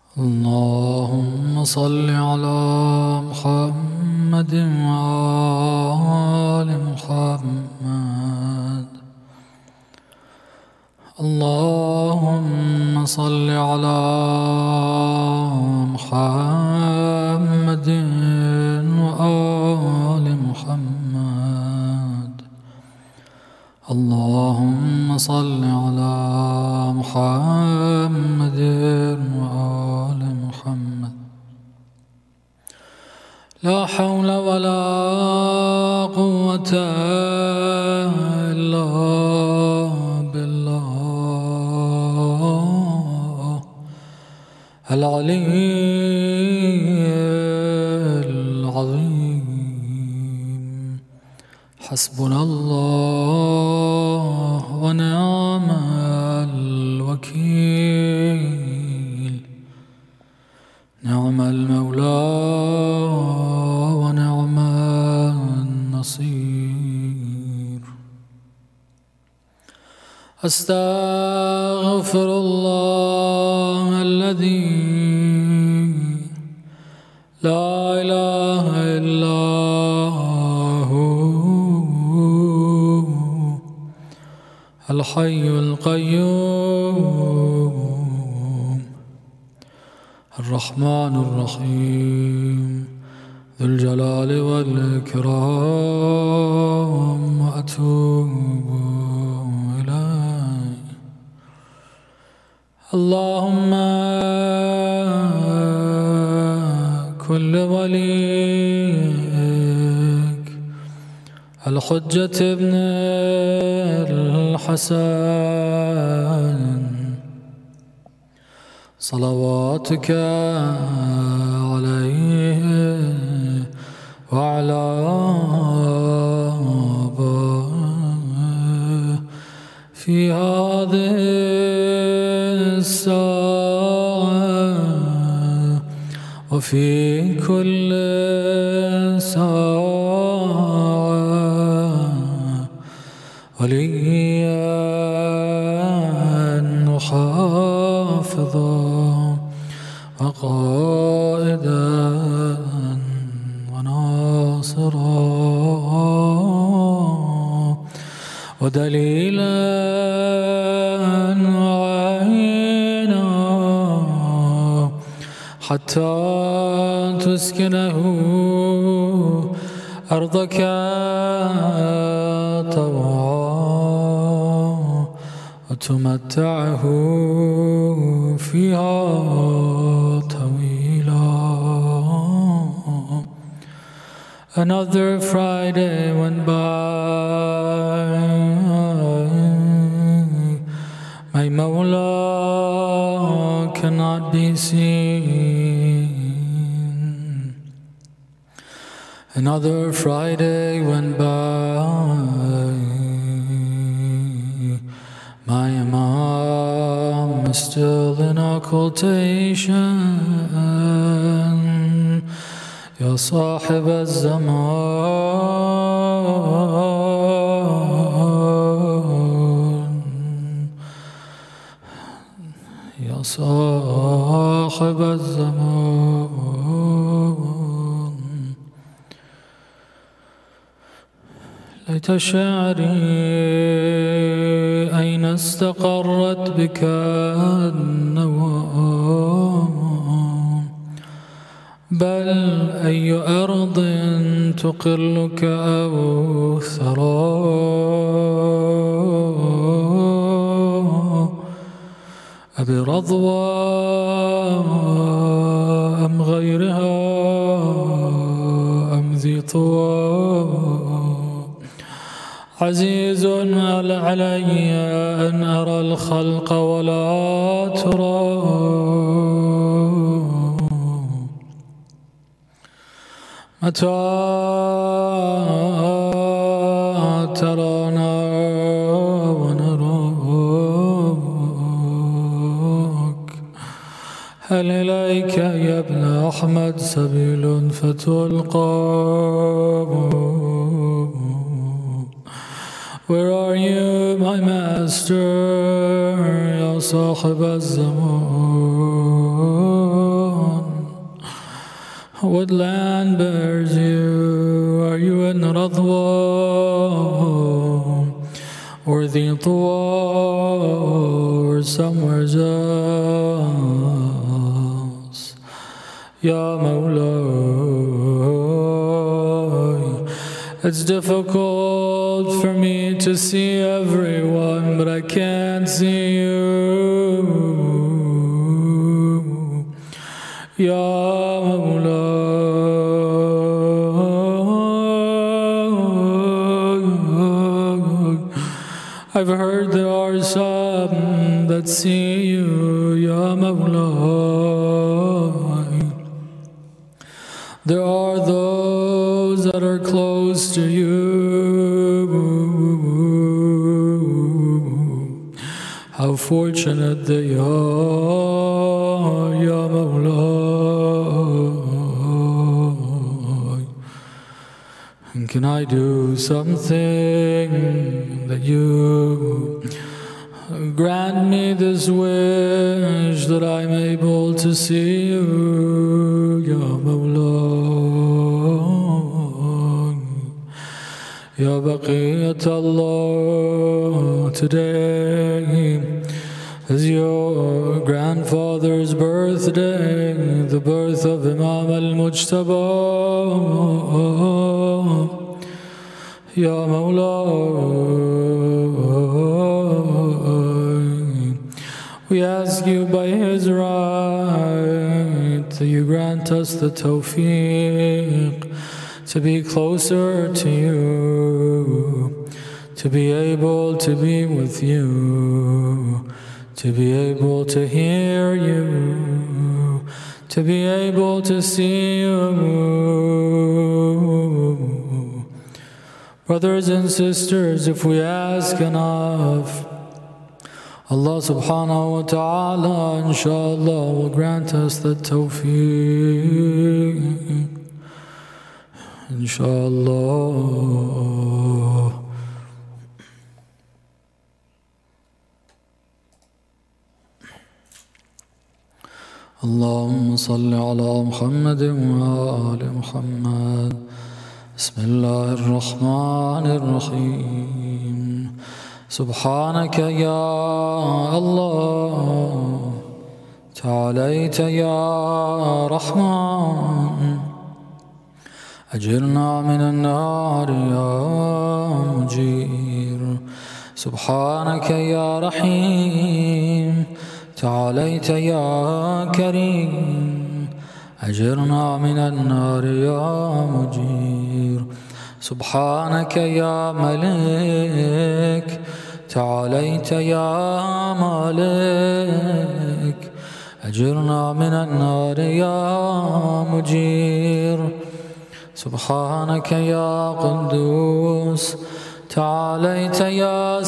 اللهم صل على محمد وآل محمد. اللهم صل على محمد وآل محمد. اللهم صل على محمد وآل محمد. لا حول ولا قوة إلا بالله العلي العظيم. حسبنا الله ونعم الوكيل. نعم المولى ونعم النصير. أستغفر الله الذي لا إله إلا هو الحي القيوم الرحمن الرحيم ذو الجلال والإكرام. وأتوب إليه. اللهم كل وليك الحجة ابن الحسن صلواتك عليه وعلى آبائه في هذه الساعة وفي كل ساعة وليا وحافظا وقائدا وناصرا ودليلا وعينا حتى تسكنه أرضك طوعا وتمتعه فيها طويلا. Another Friday went by. My Mawla cannot be seen. Another Friday went by. My Imam is still in occultation. يا صاحب الزمان يا صاحب الزمان. ليت شعري أين استقرت بك النوام. بل أي أرض تقلك أو ثرى. أبي رضوى أم غيرها أم ذي طوى. عزيز علي أن أرى الخلق ولا ترى. متى ترانا ونراك. هل إليك يا ابن أحمد سبيل فتلقى. Where are you, my master, يا صاحب الزمان؟ What land bears you? Are you in Radwa or the Tuwa or somewhere else? Ya Mawla, it's difficult for me to see everyone, but I can't see you. Ya Mawla, I've heard there are some that see you, Ya Mawla. There are those that are close to you. How fortunate they are, Ya Mawla. And can I do something that you grant me this wish that I'm able to see you, Ya Mawla. Ya Baqiyat Allah, today is your grandfather's birthday, the birth of Imam al-Mujtaba. Ya Mawla, we ask you by his right that you grant us the tawfiq to be closer to you, to be able to be with you, to be able to hear you, to be able to see you. Brothers and sisters, if we ask enough, Allah subhanahu wa ta'ala inshallah will grant us the tawfiq. Inshallah. Allahumma salli ala Muhammadin wa ali Muhammad. Bismillahir Rahmanir Rahim. Subhanaka ya Allah, ta'alayta ya Rahman. أجرنا من النار يا مجير. سبحانك يا رحيم، تعاليت يا كريم. أجرنا من النار يا مجير. سبحانك يا ملك، تعاليت يا مالك. أجرنا من النار يا مجير. سبحانك يا قدوس، تعاليت يا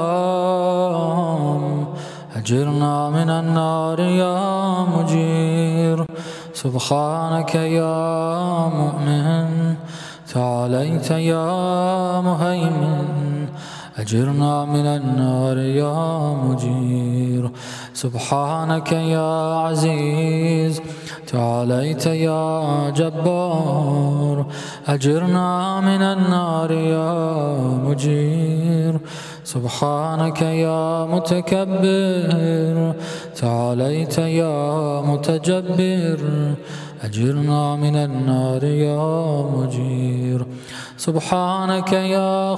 سلام. أجرنا من النار يا مجير. سبحانك يا مؤمن، تعاليت يا مهيمن. أجرنا من النار يا مجير. سبحانك يا عزيز، تعاليت يا جبار. أجرنا من النار يا مجير. سبحانك يا متكبر، تعاليت يا متجبر. أجرنا من النار يا مجير. سبحانك يا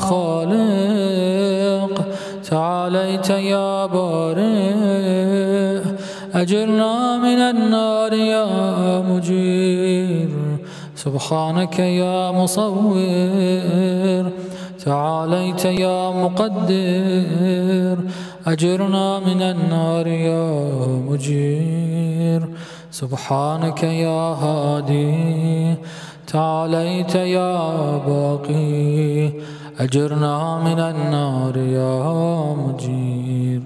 خالق، تعاليت يا بارئ. أجرنا من النار يا مجير. سبحانك يا مصور، تعاليت يا مقدر. أجرنا من النار يا مجير. سبحانك يا هادي، تعاليت يا باقي. أجرنا من النار يا مجير.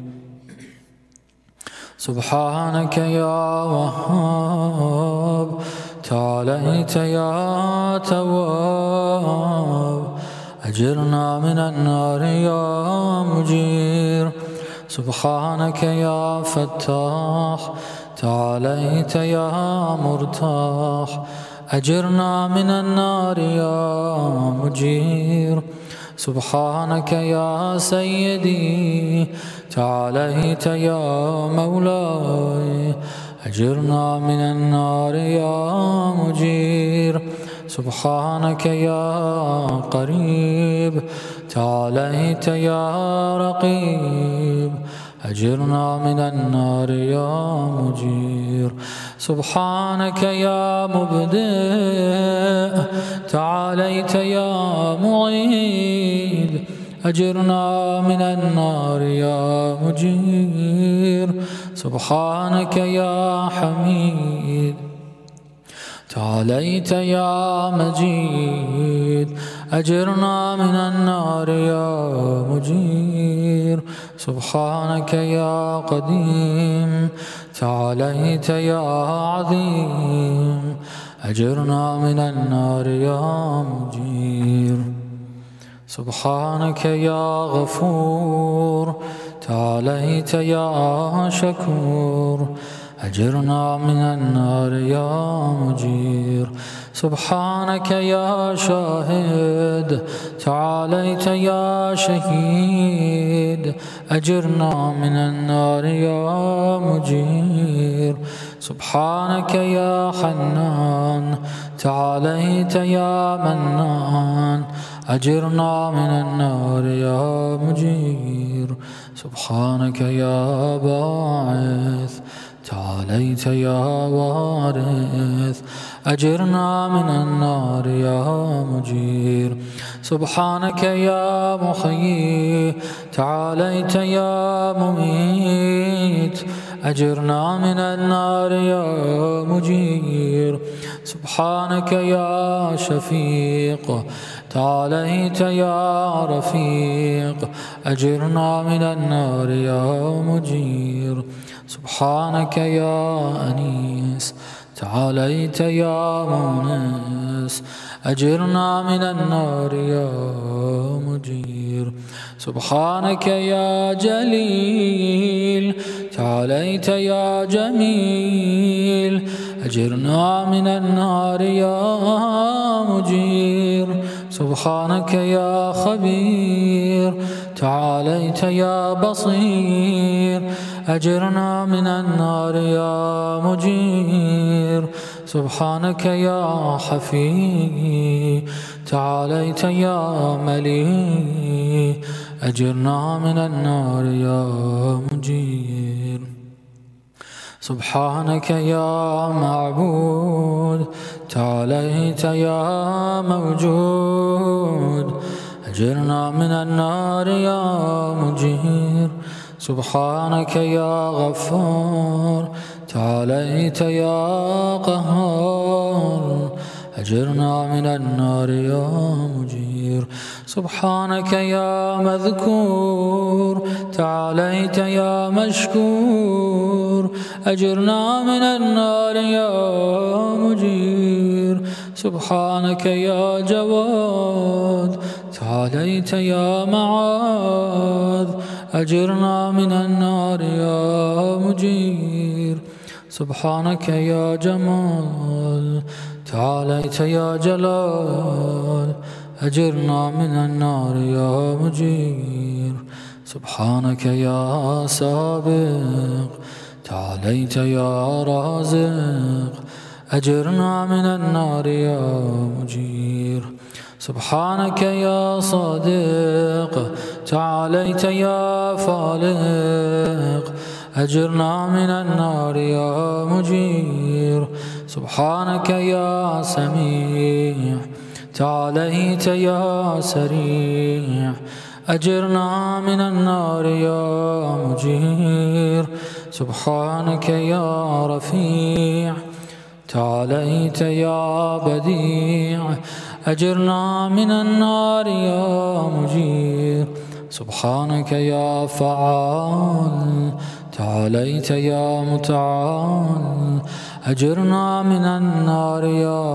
سبحانك يا وهاب، تعاليت يا تواب. أجرنا من النار يا مجير. سبحانك يا فتاح، تعاليت يا مرتاح. أجرنا من النار يا مجير. سبحانك يا سيدي تعاليت يا مولاي، أجرنا من النار يا مجير. سبحانك يا قريب تعاليت يا رقيب، أجرنا من النار يا مجير. سبحانك يا مبدئ تعاليت يا معيد، أجرنا من النار يا مجير. سبحانك يا حميد تعاليت يا مجيد، أجرنا من النار يا مجير. سبحانك يا قديم تعاليت يا عظيم، أجرنا من النار يا مجير. سبحانك يا غفور تعاليت يا شكور، أجرنا من النار يا مجير. سبحانك يا شاهد تعاليت يا شهيد، أجرنا من النار يا مجير. سبحانك يا حنان تعاليت يا منان، أجرنا من النار يا مجير. سبحانك يا باعث تعاليت يا وارث، أجرنا من النار يا مجير. سبحانك يا محيي تعاليت يا مميت، أجرنا من النار يا مجير. سبحانك يا شفيق تعاليت يا رفيق، أجرنا من النار يا مجير. سبحانك يا أنيس تعاليت يا مونس، أجرنا من النار يا مجير. سبحانك يا جليل تعاليت يا جميل، أجرنا من النار يا مجير. سبحانك يا خبير تعاليت يا بصير، أجرنا من النار يا مجير. سبحانك يا حفي تعاليت يا ملي، أجرنا من النار يا مجير. سبحانك يا معبود تعاليت يا موجود، أجرنا من النار يا مجير. سبحانك يا غفار تعاليت يا قهار، أجرنا من النار يا مجير. سبحانك يا مذكور تعاليت يا مشكور، أجرنا من النار يا مجير. سبحانك يا جواد تعاليت يا معاذ، أجرنا من النار يا مجير. سبحانك يا جمال تعاليت يا جلال، أجرنا من النار يا مجير. سبحانك يا سابق تعاليت يا رازق، أجرنا من النار يا مجير. سبحانك يا صادق تعاليت يا فالق، أجرنا من النار يا مجير. سبحانك يا سميع تعاليت يا سريع، أجرنا من النار يا مجير. سبحانك يا رفيع تعاليت يا بديع، أجرنا من النار يا مجير. سبحانك يا فعال تعاليت يا متعال، أجرنا من النار يا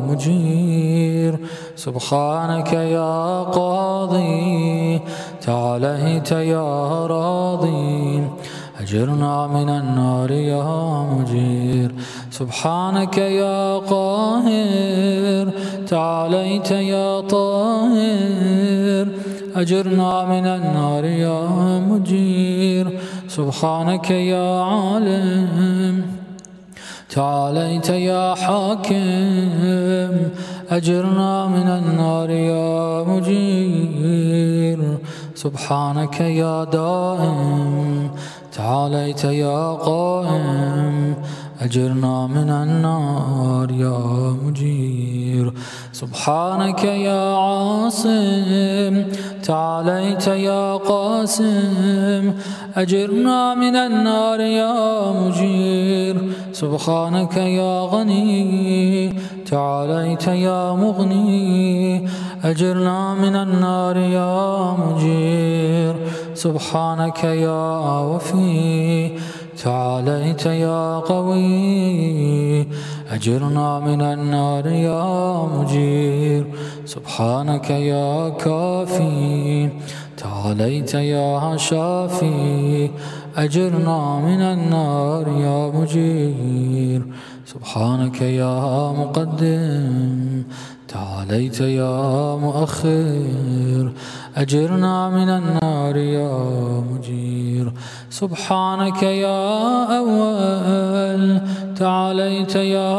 مجير. سبحانك يا قاضي تعاليت يا راضي، أجرنا من النار يا مجير. سبحانك يا قاهر تعاليت يا طاهر أجرنا من النار يا مجير سبحانك يا عالم تعاليت يا حاكم أجرنا من النار يا مجير سبحانك يا دائم تعاليت يا قائم أجرنا من النار يا مجير سبحانك يا عاصم تعاليت يا قاسم أجرنا من النار يا مجير سبحانك يا غني تعاليت يا مغني أجرنا من النار يا مجير سبحانك يا وفي تعاليت يا قوي أجرنا من النار يا مجير سبحانك يا كافي تعاليت يا شافي أجرنا من النار يا مجير سبحانك يا مقدم تعاليت يا مؤخر أجرنا من النار يا مجير سبحانك يا أول تعاليت يا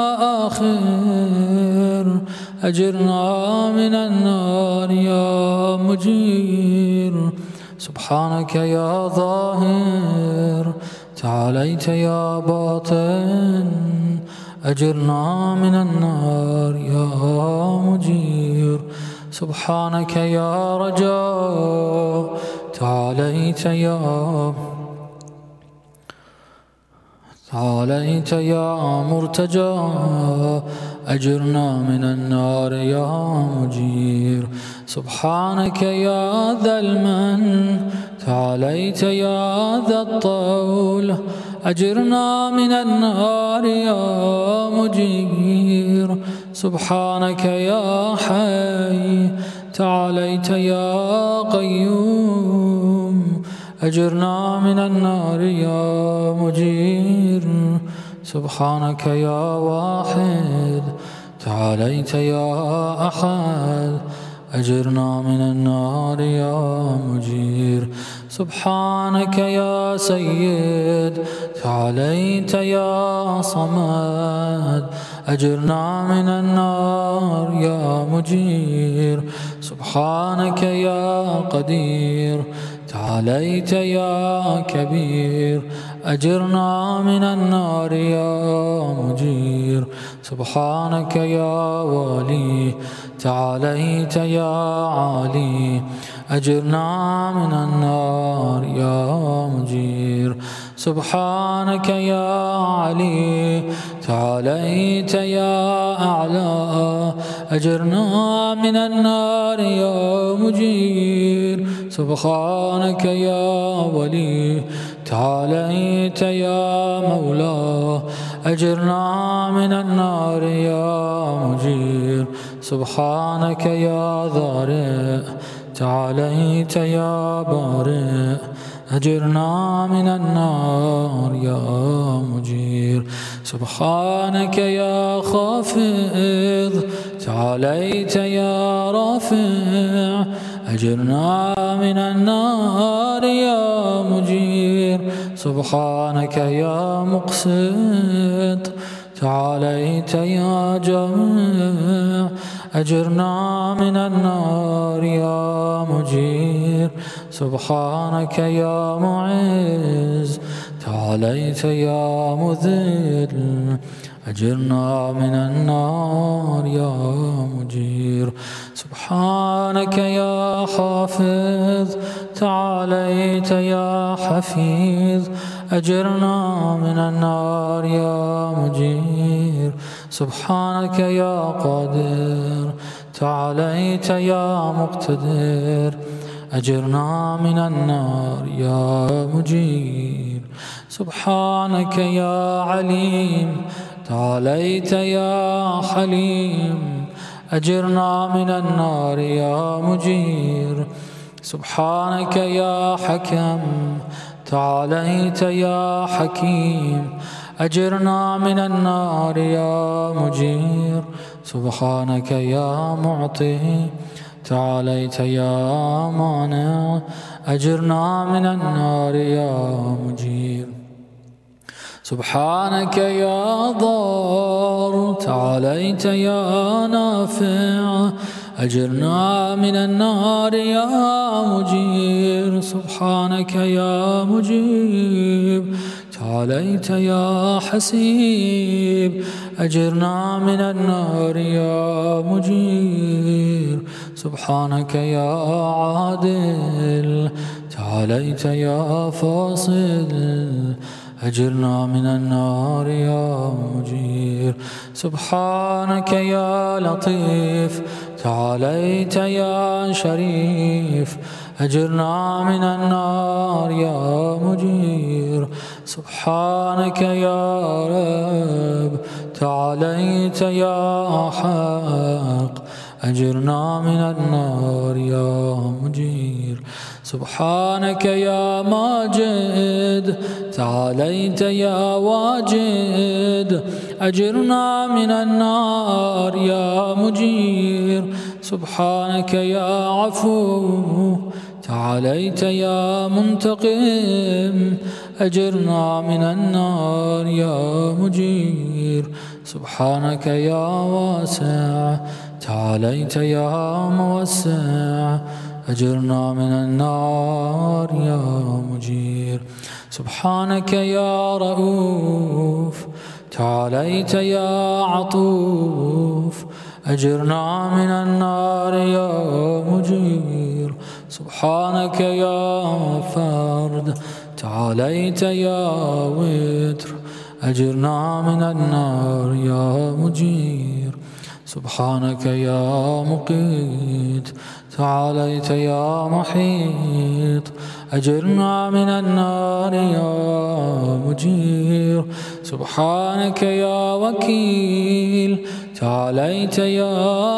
آخر أجرنا من النار يا مجير سبحانك يا ظاهر تعاليت يا باطن أجرنا من النار يا مجير سبحانك يا رجاء تعاليت يا مرتجى أجرنا من النار يا مجير سبحانك يا ذا المن تعاليت يا ذا الطول أجرنا من النار يا مجير سبحانك يا حي تعاليت يا قيوم أجرنا من النار يا مجير سبحانك يا واحد تعاليت يا أحد أجرنا من النار يا مجير سبحانك يا سيد تعاليت يا صمد أجرنا من النار يا مجير سبحانك يا قدير تعاليت يا كبير أجرنا من النار يا مجير سبحانك يا ولي تعاليت يا عالي أجرنا من النار يا مجير سبحانك يا علي تعاليت يا أعلى أجرنا من النار يا مجير سبحانك يا ولي تعاليت يا مولى أجرنا من النار يا مجير سبحانك يا ضارئ تعاليت يا بارئ أجرنا من النار يا مجير سبحانك يا خافض تعاليت يا رافع أجرنا من النار يا مجير سبحانك يا مقسط تعاليت يا جميع أجرنا من النار يا مجير سبحانك يا معز تعاليت يا مذل أجرنا من النار يا مجير سبحانك يا حافظ تعاليت يا حفيظ أجرنا من النار يا مجير سبحانك يا قادر تعاليت يا مقتدر أجرنا من النار يا مجير سبحانك يا عليم تعاليت يا حليم أجرنا من النار يا مجير سبحانك يا حكم تعاليت يا حكيم أجرنا من النار يا مجير سبحانك يا معطي تعاليت يا مانع أجرنا من النار يا مجير سبحانك يا ضار تعاليت يا نافع أجرنا من النار يا مجير سبحانك يا مجيب تعاليت يا حسيب أجرنا من النار يا مجير سبحانك يا عادل تعاليت يا فاصل أجرنا من النار يا مجير سبحانك يا لطيف تعاليت يا شريف أجرنا من النار يا مجير سبحانك يا رب تعاليت يا حق أجرنا من النار يا مجير سبحانك يا ماجد تعاليت يا واجد أجرنا من النار يا مجير سبحانك يا عفو تعاليت يا منتقم أجرنا من النار يا مجير سبحانك يا واسع تعاليت يا موسع أجرنا من النار يا مجير سبحانك يا رؤوف تعاليت يا عطوف أجرنا من النار يا مجير سبحانك يا فرد تعاليت يا وتر أجرنا من النار يا مجير سبحانك يا مقيت تعاليت يا محيط أجرنا من النار يا مجير سبحانك يا وكيل تعاليت يا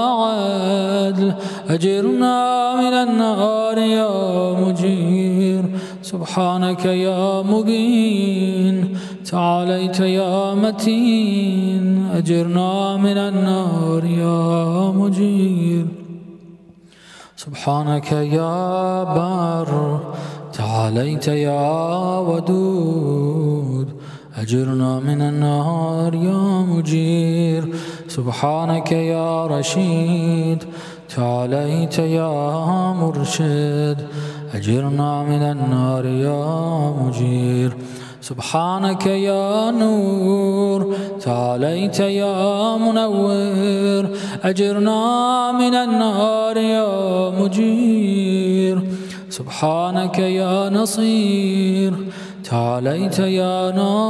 عدل أجرنا من النار يا مجير سبحانك يا مبين تعاليت يا متين أجرنا من النار يا مجير سبحانك يا بر تعاليت يا ودود أجرنا من النار يا مجير سبحانك يا رشيد تعاليت يا مرشد أجرنا من النار يا مجير سبحانك يا نور تعاليت يا منور أجرنا من النار يا مجير سبحانك يا نصير تعاليت يا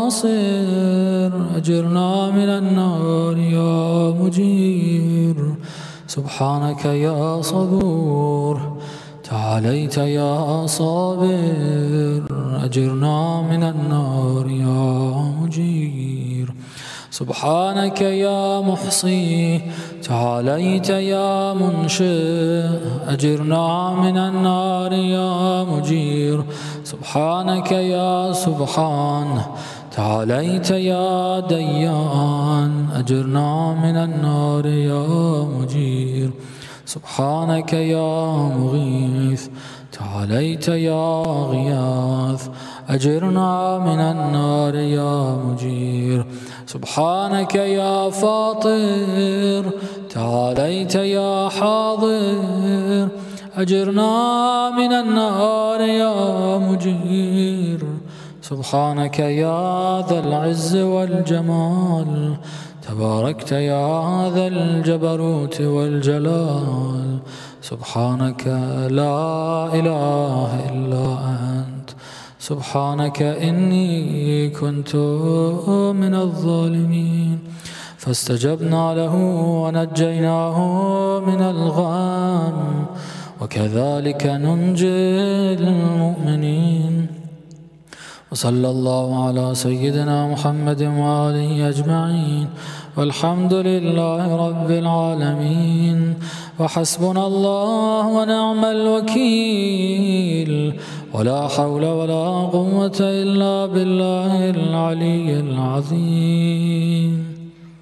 ناصر أجرنا من النار يا مجير سبحانك يا صبور تعاليت يا صابر أجرنا من النار يا مجير سبحانك يا محصي تعاليت يا منشئ أجرنا من النار يا مجير سبحانك يا سبحان تعاليت يا ديان أجرنا من النار يا مجير سبحانك يا مغيث تعاليت يا غياث أجرنا من النار يا مجير سبحانك يا فاطر تعاليت يا حاضر أجرنا من النار يا مجير سبحانك يا ذا العز والجمال تباركت يا ذا الجبروت والجلال سبحانك لا إله إلا أنت سبحانك إني كنت من الظالمين فاستجبنا له ونجيناه من الغم وكذلك ننجي المؤمنين وصلى الله على سيدنا محمد وآله أجمعين والحمد لله رب العالمين وحسبنا الله ونعم الوكيل ولا حول ولا قوة إلا بالله العلي العظيم.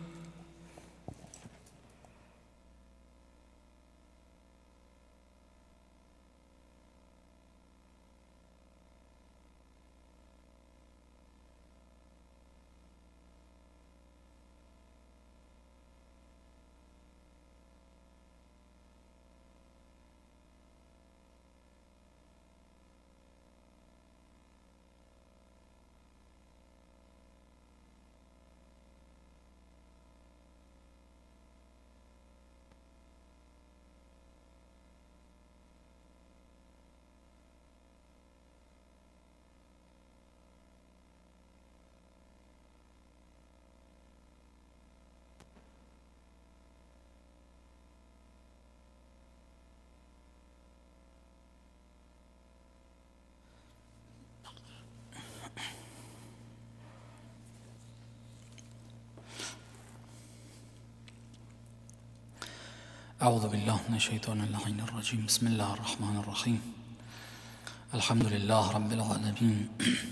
أعوذ بالله من الشيطان اللعين الرجيم. بسم الله الرحمن الرحيم. الحمد لله رب العالمين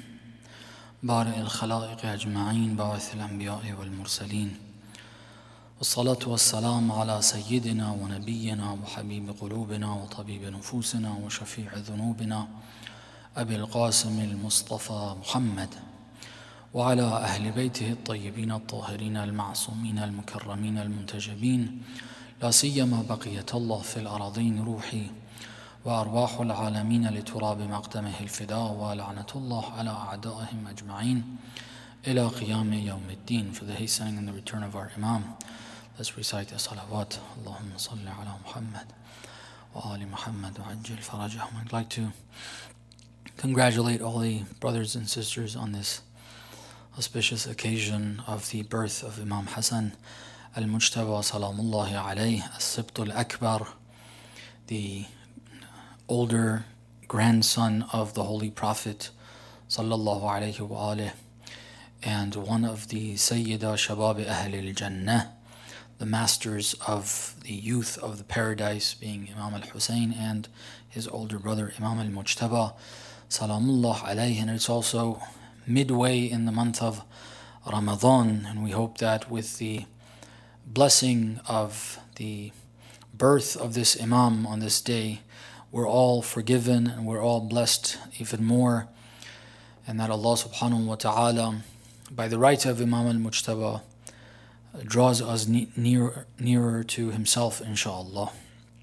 بارئ الخلائق أجمعين باعث الأنبياء والمرسلين والصلاة والسلام على سيدنا ونبينا وحبيب قلوبنا وطبيب نفوسنا وشفيع ذنوبنا أبي القاسم المصطفى محمد وعلى أهل بيته الطيبين الطاهرين المعصومين المكرمين المنتجبين لا سيما بقية الله في الأراضين روحي وأرواح العالمين لتراب مقدمه الفداء ولعنة الله على أعدائهم أجمعين إلى قيام يوم الدين. For the hastening and the return of our Imam, let's recite the salawat. Allahumma salli ala Muhammad wa ali Muhammad wa ajil farajahum. I'd like to congratulate all the brothers and sisters on this auspicious occasion of the birth of Imam Hassan al-Mujtaba salamullahi alayhi, as-Sibt al-Akbar, the older grandson of the Holy Prophet sallallahu alayhi wa alayhi, and one of the Sayyida Shabab Ahl al-Jannah, the masters of the youth of the paradise, being Imam al-Hussein and his older brother Imam al-Mujtaba salamullah alayhi. And it's also midway in the month of Ramadan, and we hope that with the blessing of the birth of this Imam on this day, we're all forgiven and we're all blessed even more, and that Allah subhanahu wa ta'ala, by the right of Imam al-Mujtaba, draws us nearer to himself, inshaAllah.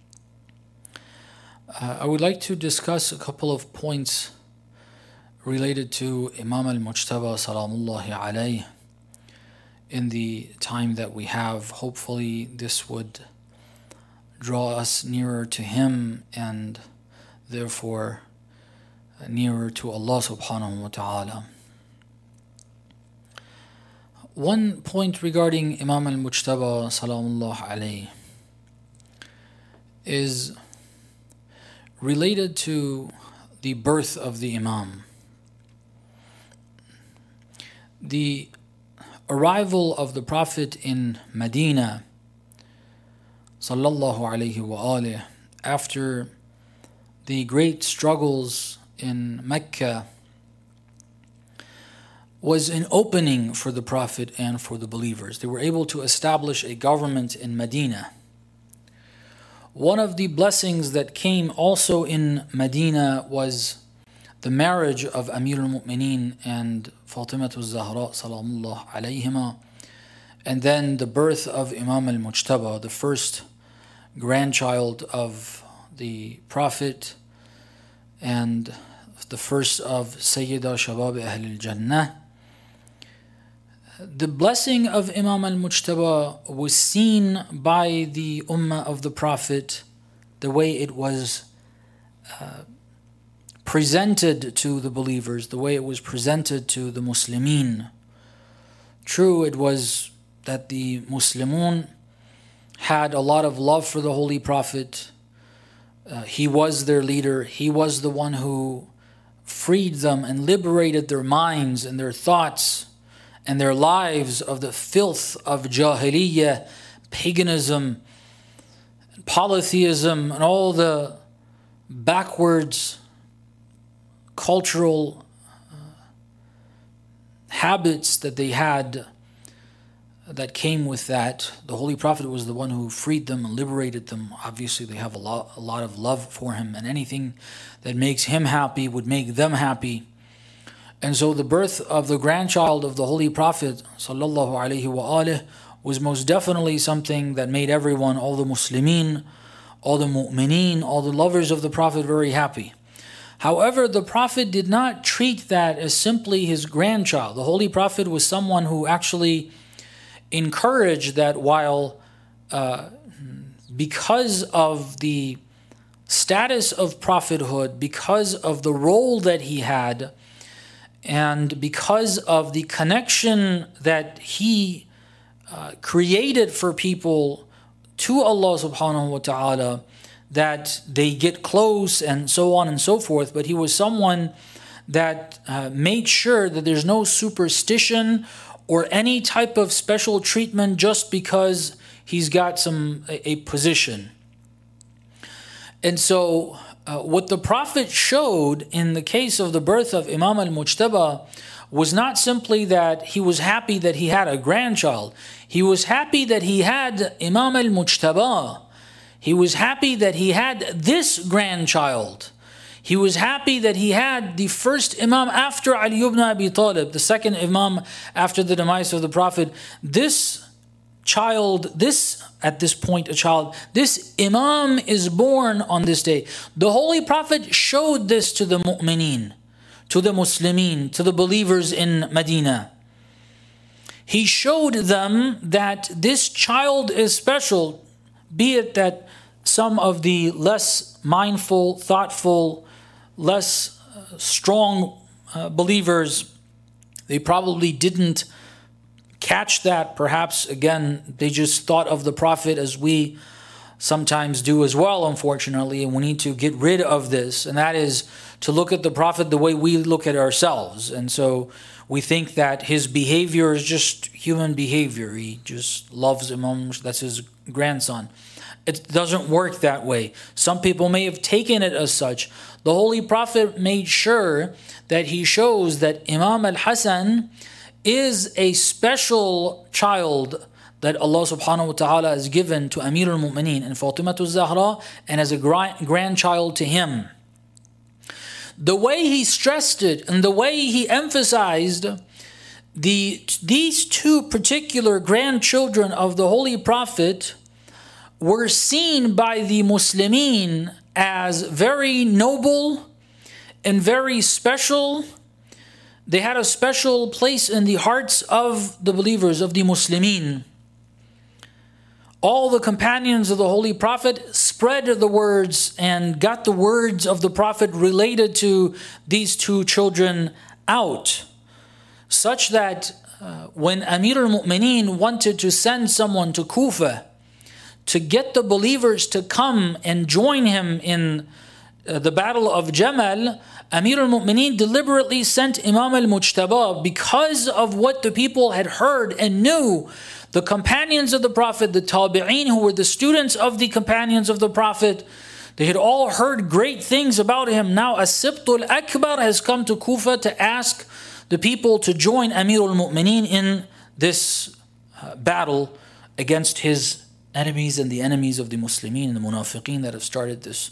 I would like to discuss a couple of points related to Imam al-Mujtaba salamullahi alayhi in the time that we have. Hopefully this would draw us nearer to him and therefore nearer to Allah subhanahu wa ta'ala. One point regarding Imam al-Mujtaba salamullah alayhi is related to the birth of the Imam. The arrival of the Prophet in Medina sallallahu alayhi wa alihi, after the great struggles in Mecca, was an opening for the Prophet and for the believers. They were able to establish a government in Medina. One of the blessings that came also in Medina was the marriage of Amir al-Mu'mineen and Fatima al-Zahra salamullah alayhima, and then the birth of Imam al-Mujtaba, the first grandchild of the Prophet and the first of Sayyida Shabab Ahl al-Jannah. The blessing of Imam al-Mujtaba was seen by the Ummah of the Prophet, the way it was presented to the believers, the way it was presented to the Muslimin. True, it was that the Muslimun had a lot of love for the Holy Prophet. He was their leader. He was the one who freed them and liberated their minds and their thoughts and their lives of the filth of jahiliyyah, paganism, polytheism, and all the backwards cultural habits that they had that came with that. The Holy Prophet was the one who freed them and liberated them. Obviously, they have a lot of love for him, and anything that makes him happy would make them happy. And so the birth of the grandchild of the Holy Prophet sallallahu alaihi wasallam was most definitely something that made everyone, all the Muslimin, all the mu'mineen, all the lovers of the Prophet very happy. However, the Prophet did not treat that as simply his grandchild. The Holy Prophet was someone who actually encouraged that while because of the status of prophethood, because of the role that he had, and because of the connection that he created for people to Allah subhanahu wa ta'ala, that they get close and so on and so forth. But he was someone that made sure that there's no superstition or any type of special treatment just because he's got a position. And so what the Prophet showed in the case of the birth of Imam al-Mujtaba was not simply that he was happy that he had a grandchild. He was happy that he had Imam al-Mujtaba. He was happy that he had this grandchild. He was happy that he had the first Imam after Ali ibn Abi Talib, the second Imam after the demise of the Prophet. This child, at this point a child, this Imam is born on this day. The Holy Prophet showed this to the mu'mineen, to the Muslimin, to the believers in Medina. He showed them that this child is special, be it that some of the less mindful, thoughtful, less strong believers, they probably didn't catch that. Perhaps, again, they just thought of the Prophet as we sometimes do as well, unfortunately, and we need to get rid of this, and that is to look at the Prophet the way we look at ourselves. And so we think that his behavior is just human behavior. He just loves Imam, that's his grandson. It doesn't work that way. Some people may have taken it as such. The Holy Prophet made sure that he shows that Imam al-Hasan is a special child that Allah subhanahu wa ta'ala has given to Amir al-Mu'mineen and Fatimah al-Zahra, and as a grandchild to him. The way he stressed it and the way he emphasized these two particular grandchildren of the Holy Prophet were seen by the Muslimin as very noble and very special. They had a special place in the hearts of the believers, of the Muslimin. All the companions of the Holy Prophet spread the words and got the words of the Prophet related to these two children out, such that when Amir al-Mu'mineen wanted to send someone to Kufa to get the believers to come and join him in the Battle of Jamal, Amir al-Mu'mineen deliberately sent Imam al-Mujtaba because of what the people had heard and knew. The companions of the Prophet, the Tabi'een, who were the students of the companions of the Prophet, they had all heard great things about him. Now As-Sibtul Akbar has come to Kufa to ask the people to join Amir al-Mu'mineen in this battle against his enemies and the enemies of the Muslimin and the Munafiqeen that have started this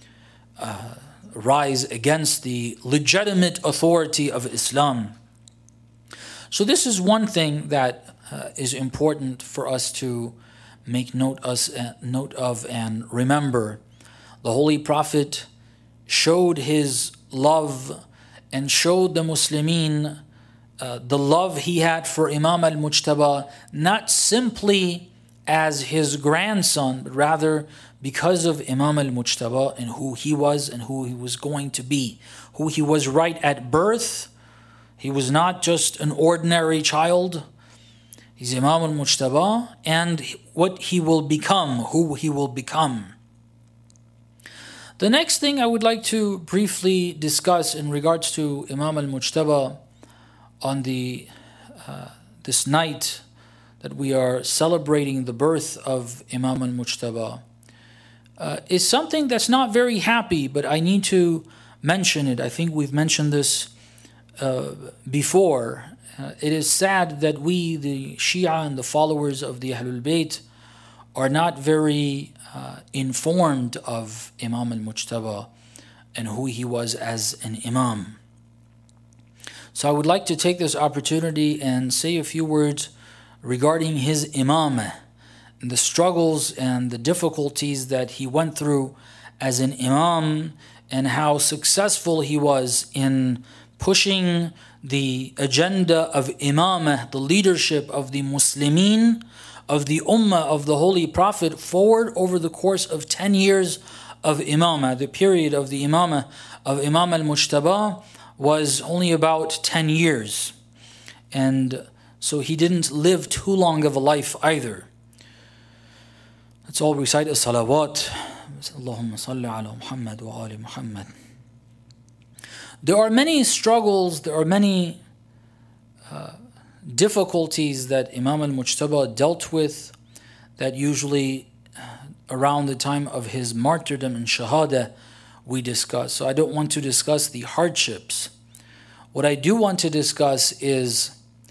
rise against the legitimate authority of Islam. So this is one thing that is important for us to make note of and remember. The Holy Prophet showed his love and showed the Muslimin the love he had for Imam al-Mujtaba, not simply as his grandson, but rather because of Imam al-Mujtaba and who he was and who he was going to be, who he was right at birth. He was not just an ordinary child. He's Imam al-Mujtaba, and what he will become, who he will become. The next thing I would like to briefly discuss in regards to Imam al-Mujtaba on this night that we are celebrating the birth of Imam al-Mujtaba is something that's not very happy, but I need to mention it. I think we've mentioned this before. It is sad that we, the Shia and the followers of the Ahlul Bayt, are not very informed of Imam al-Mujtaba and who he was as an Imam. So I would like to take this opportunity and say a few words regarding his Imamah and the struggles and the difficulties that he went through as an Imam, and how successful he was in pushing the agenda of Imamah, the leadership of the Muslimin, of the Ummah of the Holy Prophet, forward over the course of 10 years of Imamah. The period of the Imamah of Imam al-Mujtaba was only about 10 years. And so he didn't live too long of a life either. Let's all recite as-salawat. Allahumma salli ala Muhammad wa ali Muhammad. There are many struggles, there are many difficulties that Imam al-Mujtaba dealt with, that usually around the time of his martyrdom and shahada we discuss. So I don't want to discuss the hardships. What I do want to discuss is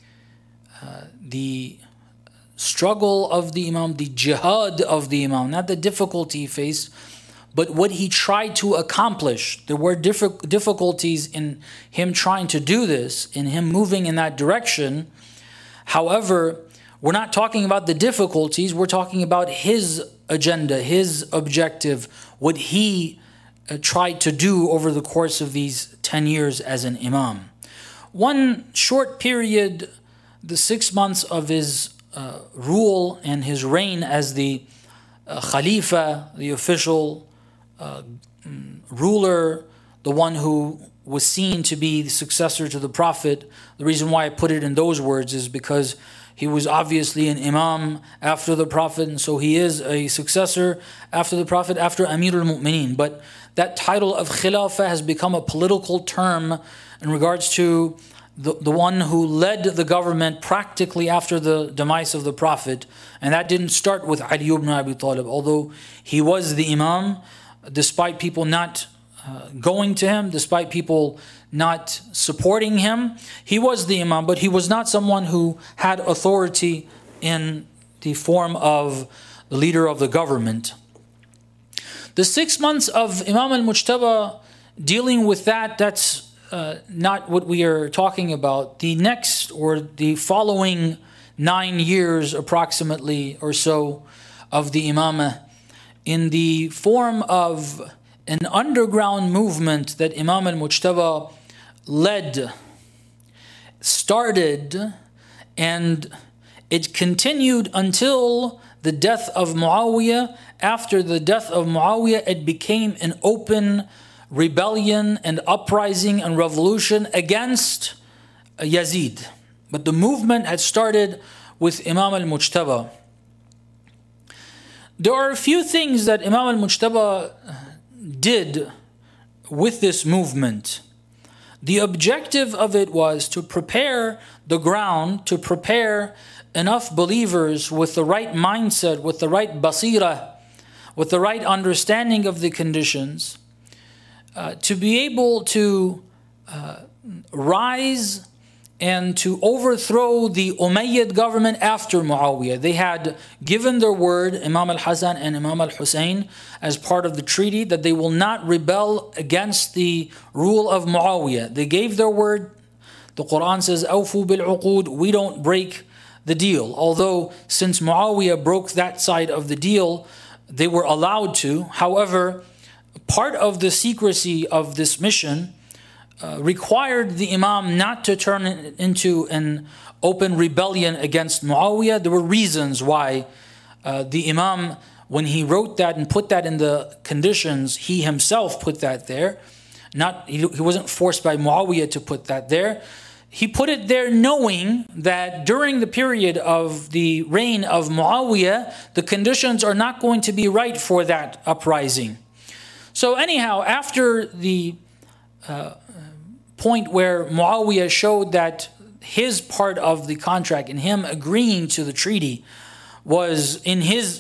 the struggle of the Imam, the jihad of the Imam, not the difficulty he faced, but what he tried to accomplish. There were difficulties in him trying to do this, in him moving in that direction. However, we're not talking about the difficulties, we're talking about his agenda, his objective, what he tried to do over the course of these 10 years as an Imam. One short period, the 6 months of his rule and his reign as the Khalifa, the official ruler, the one who was seen to be the successor to the Prophet. The reason why I put it in those words is because he was obviously an Imam after the Prophet, and so he is a successor after the Prophet, after Amir al-Mu'mineen. But that title of Khilafah has become a political term in regards to the one who led the government practically after the demise of the Prophet. And that didn't start with Ali ibn Abi Talib, although he was the Imam, despite people not going to him, despite people not supporting him. He was the Imam, but he was not someone who had authority in the form of the leader of the government. The 6 months of Imam al-Mujtaba dealing with that's not what we are talking about. The next or the following 9 years approximately or so of the Imamah, in the form of an underground movement that Imam al-Mujtaba led, started, and it continued until the death of Muawiyah. After the death of Muawiyah, it became an open rebellion and uprising and revolution against Yazid. But the movement had started with Imam al-Mujtaba. There are a few things that Imam al-Mujtaba did with this movement. The objective of it was to prepare the ground, to prepare enough believers with the right mindset, with the right basira, with the right understanding of the conditions, to be able to rise and to overthrow the Umayyad government after Muawiyah. They had given their word, Imam al-Hasan and Imam al-Hussein, as part of the treaty, that they will not rebel against the rule of Muawiyah. They gave their word. The Quran says, "Awfu bil-uqud," we don't break the deal. Although, since Muawiyah broke that side of the deal, they were allowed to. However, part of the secrecy of this mission required the Imam not to turn it into an open rebellion against Muawiyah. There were reasons why the Imam, when he wrote that and put that in the conditions, he himself put that there. He wasn't forced by Muawiyah to put that there. He put it there knowing that during the period of the reign of Muawiyah, the conditions are not going to be right for that uprising. So anyhow, after the point where Muawiyah showed that his part of the contract and him agreeing to the treaty was, in his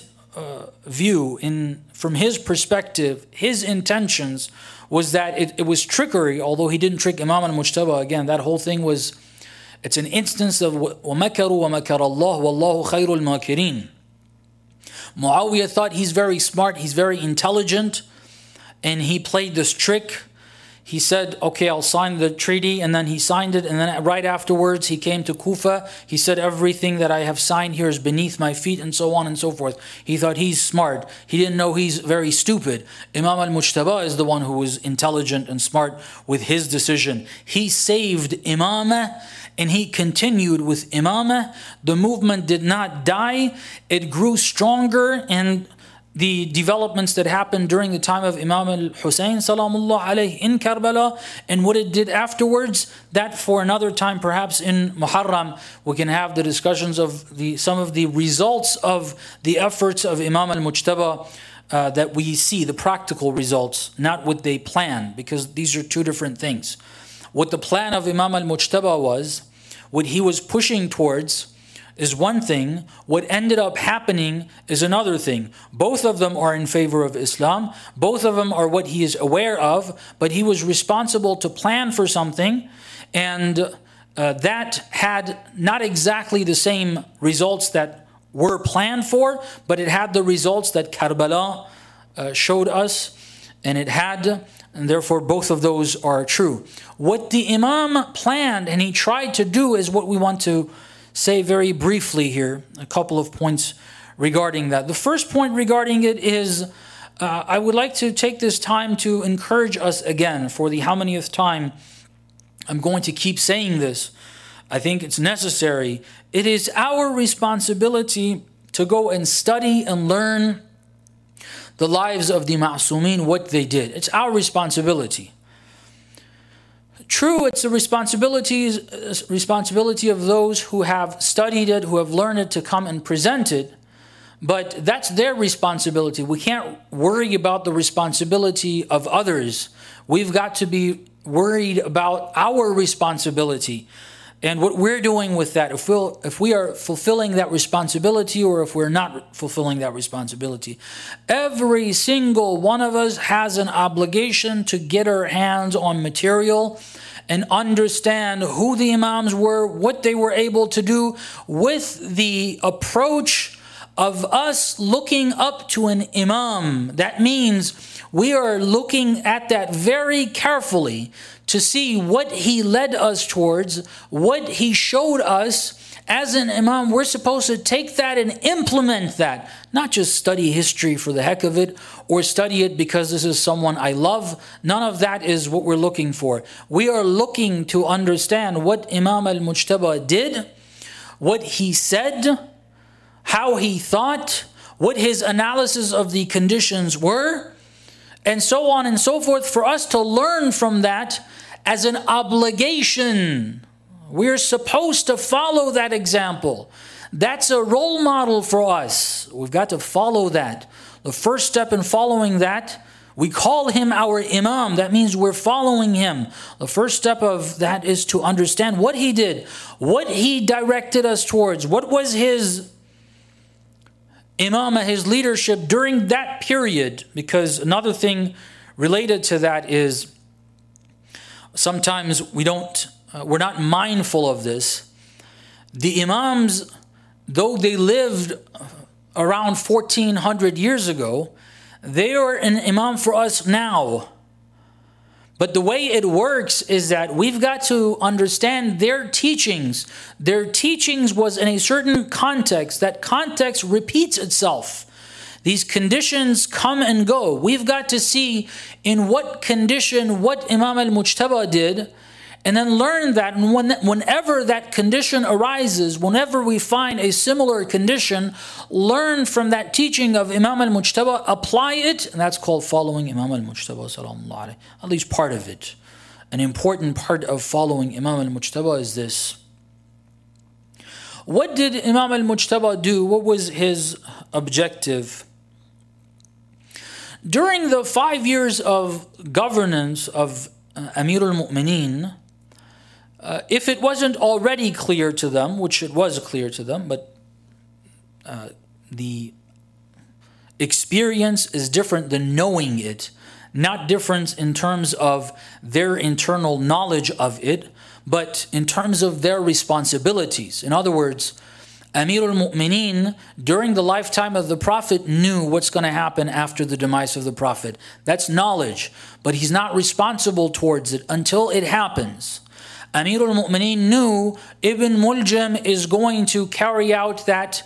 view, from his perspective, his intentions was that it was trickery, although he didn't trick Imam al-Mujtaba. Again, that whole thing was, it's an instance of وَمَكَرُوا وَمَكَرَ اللَّهُ وَاللَّهُ خَيْرُ الْمَاكِرِينَ. Muawiyah thought he's very smart, he's very intelligent, and he played this trick. He said, okay, I'll sign the treaty, and then he signed it, and then right afterwards he came to Kufa. He said, everything that I have signed here is beneath my feet, and so on and so forth. He thought he's smart. He didn't know he's very stupid. Imam al-Mujtaba is the one who was intelligent and smart with his decision. He saved Imamah, and he continued with Imamah. The movement did not die. It grew stronger, and the developments that happened during the time of Imam al-Hussein salamullah alayhi in Karbala, and what it did afterwards, that for another time, perhaps in Muharram, we can have the discussions of some of the results of the efforts of Imam al-Mujtaba that we see, the practical results, not what they planned, because these are two different things. What the plan of Imam al-Mujtaba was, what he was pushing towards, is one thing. What ended up happening is another thing. Both of them are in favor of Islam. Both of them are what he is aware of, but he was responsible to plan for something, and that had not exactly the same results that were planned for, but it had the results that Karbala showed us, and therefore both of those are true. What the Imam planned and he tried to do is what we want to say very briefly here, a couple of points regarding that. The first point regarding it is, I would like to take this time to encourage us again, for the how manyth time I'm going to keep saying this. I think it's necessary. It is our responsibility to go and study and learn the lives of the Ma'sumin, what they did. It's our responsibility. True, it's a responsibility of those who have studied it, who have learned it, to come and present it. But that's their responsibility. We can't worry about the responsibility of others. We've got to be worried about our responsibility and what we're doing with that. If we are fulfilling that responsibility, or if we're not fulfilling that responsibility. Every single one of us has an obligation to get our hands on material and understand who the Imams were, what they were able to do, with the approach of us looking up to an Imam. That means we are looking at that very carefully to see what he led us towards, what he showed us. As an Imam, we're supposed to take that and implement that. Not just study history for the heck of it, or study it because this is someone I love. None of that is what we're looking for. We are looking to understand what Imam al-Mujtaba did, what he said, how he thought, what his analysis of the conditions were, and so on and so forth, for us to learn from that as an obligation. We're supposed to follow that example. That's a role model for us. We've got to follow that. The first step in following that, we call him our Imam. That means we're following him. The first step of that is to understand what he did, what he directed us towards, what was his Imamah, his leadership during that period. Because another thing related to that is, sometimes we're not mindful of this. The Imams, though they lived around 1400 years ago, they are an Imam for us now. But the way it works is that we've got to understand their teachings. Their teachings was in a certain context. That context repeats itself. These conditions come and go. We've got to see in what condition what Imam al-Mujtaba did, and then learn that. And whenever that condition arises, whenever we find a similar condition, learn from that teaching of Imam al-Mujtaba, apply it, and that's called following Imam al-Mujtaba sallallahu alayhi. At least part of it. An important part of following Imam al-Mujtaba is this. What did Imam al-Mujtaba do? What was his objective? during the 5 years of governance of Amir al-Mu'mineen, if it wasn't already clear to them, which it was clear to them, but the experience is different than knowing it, not different in terms of their internal knowledge of it, but in terms of their responsibilities. In other words, Amir al-Mu'mineen, during the lifetime of the Prophet, knew what's going to happen after the demise of the Prophet. That's knowledge, but he's not responsible towards it until it happens. Amir al-Mu'mineen knew Ibn Muljam is going to carry out that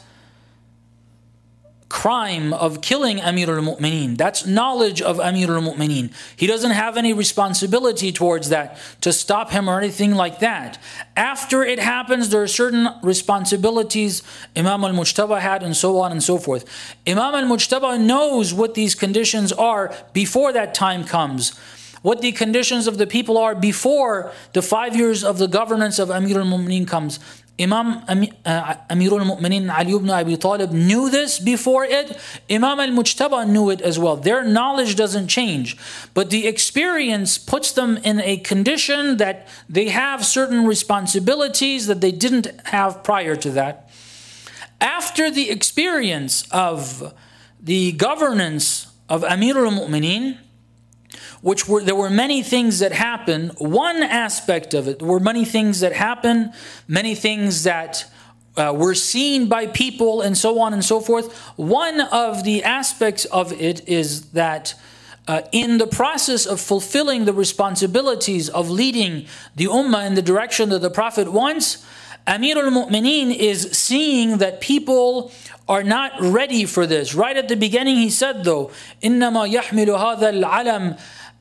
crime of killing Amir al-Mu'mineen. That's knowledge of Amir al-Mu'mineen. He doesn't have any responsibility towards that to stop him or anything like that. After it happens, there are certain responsibilities Imam al-Mujtaba had, and so on and so forth. Imam al-Mujtaba knows what these conditions are before that time comes, what the conditions of the people are before the 5 years of the governance of Amir al-Mu'mineen comes. Imam Amir al-Mu'mineen Ali ibn Abi Talib knew this before it. Imam al-Mujtaba knew it as well. Their knowledge doesn't change, but the experience puts them in a condition that they have certain responsibilities that they didn't have prior to that. After the experience of the governance of Amir al-Mu'mineen, there were many things that happened. One aspect of it, there were many things that happened, many things that were seen by people, and so on and so forth. One of the aspects of it is that in the process of fulfilling the responsibilities of leading the Ummah in the direction that the Prophet wants, Amir al-Mu'mineen is seeing that people are not ready for this. Right at the beginning he said though, إِنَّمَا يَحْمِلُ هَذَا الْعَلَمْ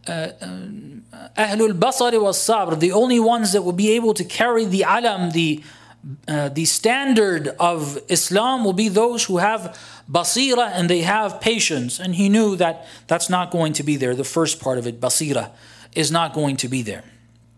Ahlul Basari was Sabr, the only ones that will be able to carry the alam, the standard of Islam, will be those who have basira and they have patience. And he knew that that's not going to be there. The first part of it, basira, is not going to be there.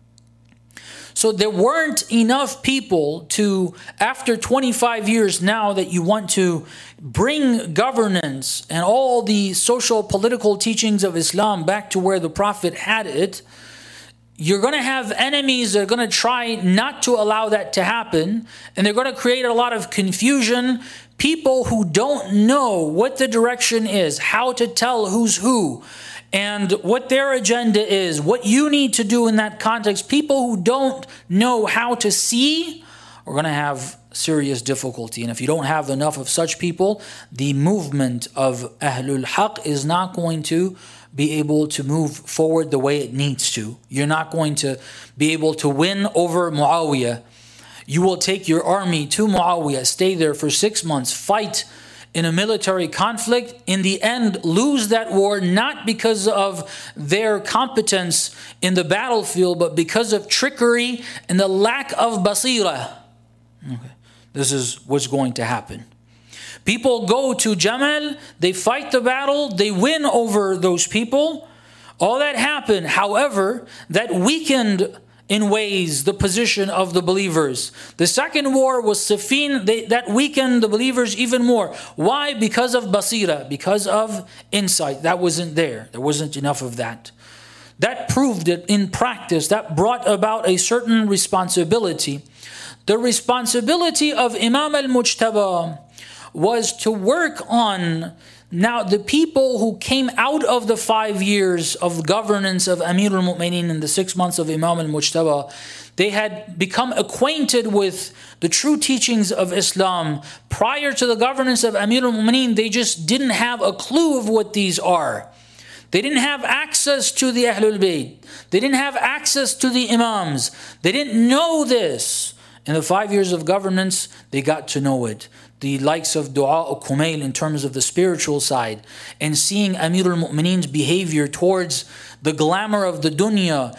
So there weren't enough people to, after 25 years now that you want to bring governance and all the social political teachings of Islam back to where the Prophet had it, you're going to have enemies that are going to try not to allow that to happen, and they're going to create a lot of confusion. People who don't know what the direction is, how to tell who's who, and what their agenda is, what you need to do in that context. People who don't know how to see are going to have serious difficulty. And if you don't have enough of such people, the movement of Ahlul Haq is not going to be able to move forward the way it needs to. You're not going to be able to win over Muawiyah. You will take your army to Muawiyah, stay there for 6 months, fight in a military conflict, in the end lose that war, not because of their competence in the battlefield, but because of trickery and the lack of basira. Okay. This is what's going to happen. People go to Jamal, they fight the battle, they win over those people. All that happened, however, that weakened in ways the position of the believers. The second war was Siffin, that weakened the believers even more. Why? Because of basira, because of insight. That wasn't there. There wasn't enough of that. That proved it in practice. That brought about a certain responsibility. The responsibility of Imam al-Mujtaba was to work on now the people who came out of the 5 years of governance of Amir al-Mu'mineen in the 6 months of Imam al-Mujtaba. They had become acquainted with the true teachings of Islam. Prior to the governance of Amir al-Mu'mineen, they just didn't have a clue of what these are. They didn't have access to the Ahlul Bayt. They didn't have access to the Imams. They didn't know this. In the 5 years of governance, they got to know it. The likes of Dua Kumail in terms of the spiritual side, and seeing Amir al-Mu'mineen's behavior towards the glamour of the dunya,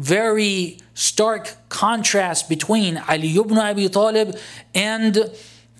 very stark contrast between Ali ibn Abi Talib and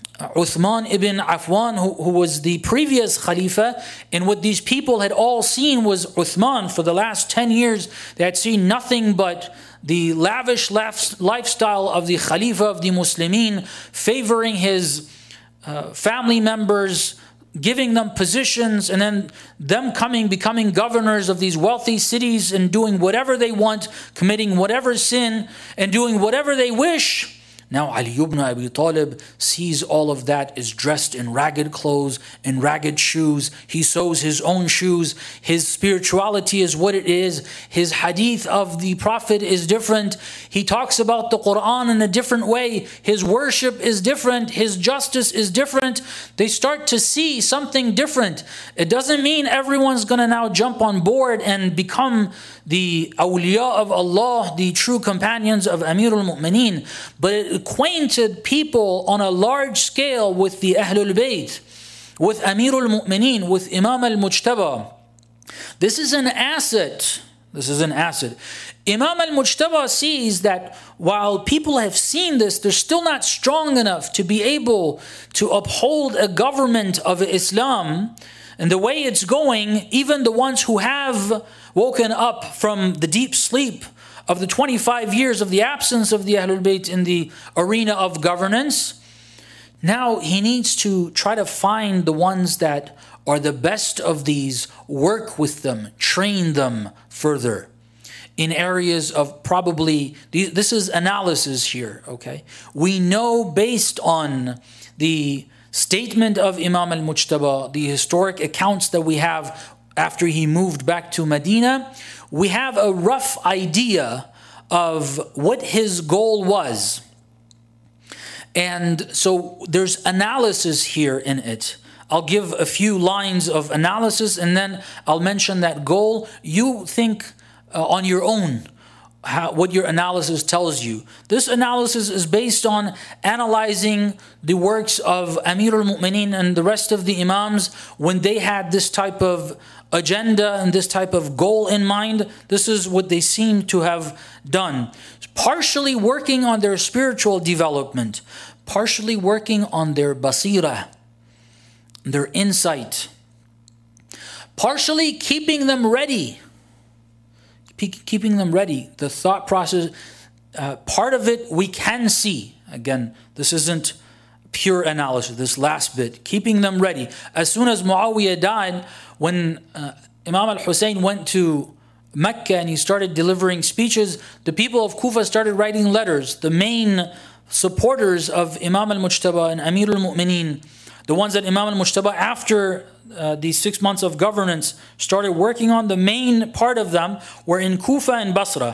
Uthman ibn Affan, who was the previous Khalifa. And what these people had all seen was Uthman. For the last 10 years, they had seen nothing but the lavish lifestyle of the Khalifa of the Muslimin, favoring his family members, giving them positions, and then them becoming governors of these wealthy cities and doing whatever they want, committing whatever sin and doing whatever they wish. Now Ali ibn Abi Talib sees all of that, is dressed in ragged clothes and ragged shoes. He sews his own shoes. His spirituality is what it is. His hadith of the Prophet is different. He talks about the Quran in a different way. His worship is different. His justice is different. They start to see something different. It doesn't mean everyone's going to now jump on board and become the awliya of Allah, the true companions of Amir al-Mu'mineen, but it acquainted people on a large scale with the Ahlul Bayt, with Amir al-Mu'mineen, with Imam al-Mujtaba. This is an asset. This is an asset. Imam al-Mujtaba sees that while people have seen this, they're still not strong enough to be able to uphold a government of Islam. And the way it's going, even the ones who have woken up from the deep sleep of the 25 years of the absence of the Ahlul Bayt in the arena of governance, now he needs to try to find the ones that are the best of these, work with them, train them further in areas of probably, this is analysis here, okay? We know based on the statement of Imam al-Mujtaba, the historic accounts that we have after he moved back to Medina, we have a rough idea of what his goal was. And so there's analysis here in it. I'll give a few lines of analysis and then I'll mention that goal. You think on your own what your analysis tells you. This analysis is based on analyzing the works of Amir al-Mu'mineen and the rest of the Imams when they had this type of agenda and this type of goal in mind. This is what they seem to have done. Partially working on their spiritual development, partially working on their basira, their insight, partially keeping them ready. Keeping them ready. The thought process, part of it we can see. Again, this isn't pure analysis, this last bit. Keeping them ready. As soon as Muawiyah died, when Imam al-Hussein went to Mecca and he started delivering speeches, the people of Kufa started writing letters. The main supporters of Imam al-Mujtaba and Amir al-Mu'mineen, the ones that Imam al-Mujtaba, after these 6 months of governance, started working on, the main part of them were in Kufa and Basra.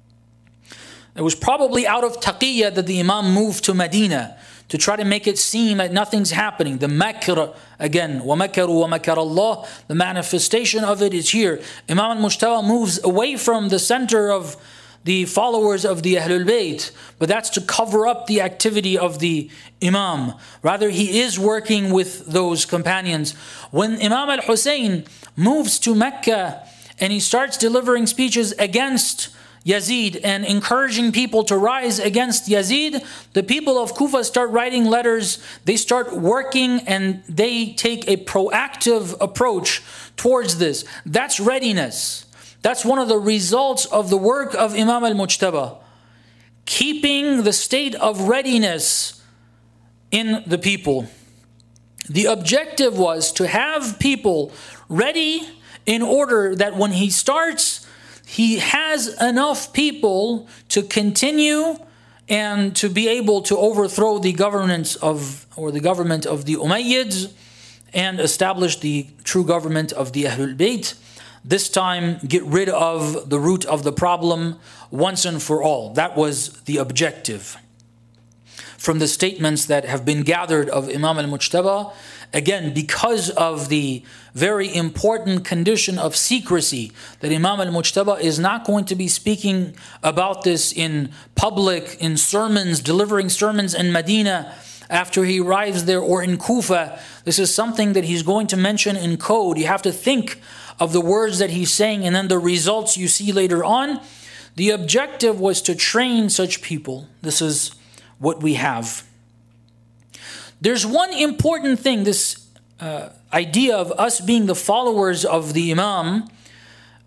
It was probably out of taqiyya that the Imam moved to Medina to try to make it seem that nothing's happening. The makr, again, وَمَكَرُوا وَمَكَرَ اللَّهِ, the manifestation of it is here. Imam al-Mujtaba moves away from the center of the followers of the Ahlul Bayt, but that's to cover up the activity of the Imam. Rather, he is working with those companions. When Imam al-Hussein moves to Mecca and he starts delivering speeches against Yazid and encouraging people to rise against Yazid, the people of Kufa start writing letters, they start working, and they take a proactive approach towards this. That's readiness. That's one of the results of the work of Imam al-Mujtaba. Keeping the state of readiness in the people. The objective was to have people ready in order that when he starts, he has enough people to continue and to be able to overthrow the government of the Umayyads and establish the true government of the Ahlul Bayt. This time, get rid of the root of the problem once and for all. That was the objective. From the statements that have been gathered of Imam al-Mujtaba, again, because of the very important condition of secrecy, that Imam al-Mujtaba is not going to be speaking about this in public, in sermons, delivering sermons in Medina after he arrives there, or in Kufa. This is something that he's going to mention in code. You have to think of the words that he's saying and then the results you see later on. The objective was to train such people. This is what we have. There's one important thing, this idea of us being the followers of the Imam.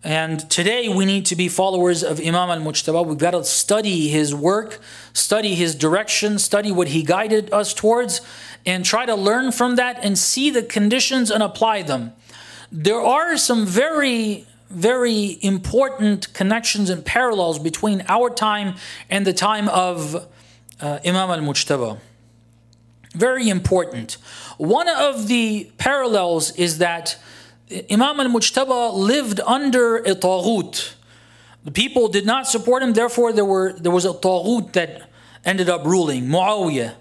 And today we need to be followers of Imam al-Mujtaba. We've got to study his work, study his direction, study what he guided us towards, and try to learn from that and see the conditions and apply them. There are some very, very important connections and parallels between our time and the time of Imam al-Mujtaba. Very important. One of the parallels is that Imam al-Mujtaba lived under a taghut. The people did not support him, therefore there was a taghut that ended up ruling, Muawiyah.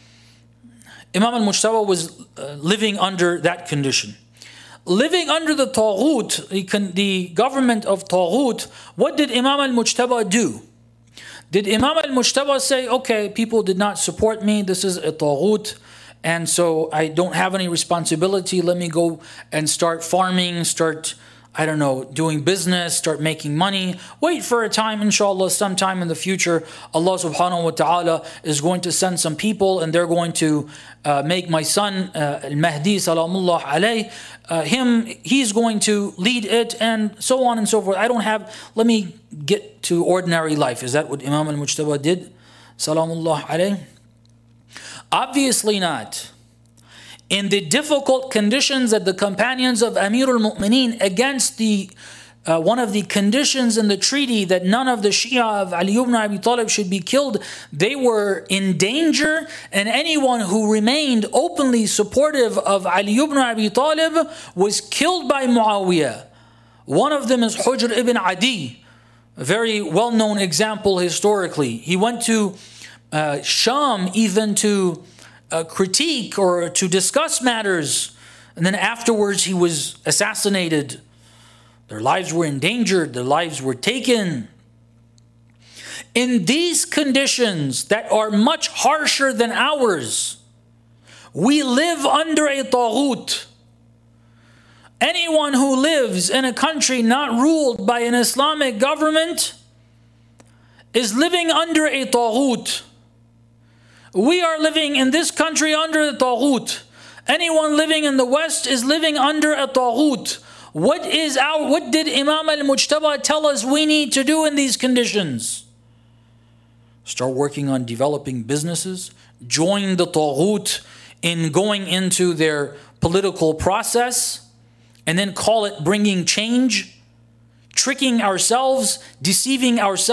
Imam al-Mujtaba was living under that condition. Living under the taghut, the government of taghut, what did Imam al-Mujtaba do? Did Imam al-Mujtaba say, okay, people did not support me, this is a taghut, and so I don't have any responsibility, let me go and start farming, start, I don't know, doing business, start making money. Wait for a time, inshallah, sometime in the future, Allah subhanahu wa ta'ala is going to send some people and they're going to make my son, Al-Mahdi salamullah alayh, he's going to lead it and so on and so forth. Let me get to ordinary life. Is that what Imam al-Mujtaba did? Salamullah alayh. Obviously not. In the difficult conditions that the companions of Amir al-Mu'mineen against the one of the conditions in the treaty that none of the Shia of Ali ibn Abi Talib should be killed, they were in danger, and anyone who remained openly supportive of Ali ibn Abi Talib was killed by Muawiyah. One of them is Hujr ibn Adi, a very well-known example historically. He went to Sham even to critique or to discuss matters, and then afterwards he was assassinated. Their lives were endangered, their lives were taken. In these conditions that are much harsher than ours, we live under a taghut. Anyone who lives in a country not ruled by an Islamic government is living under a taghut. We are living in this country under a taghut. Anyone living in the West is living under a taghut. What did Imam al-Mujtaba tell us we need to do in these conditions? Start working on developing businesses, join the taghut in going into their political process, and then call it bringing change, tricking ourselves, deceiving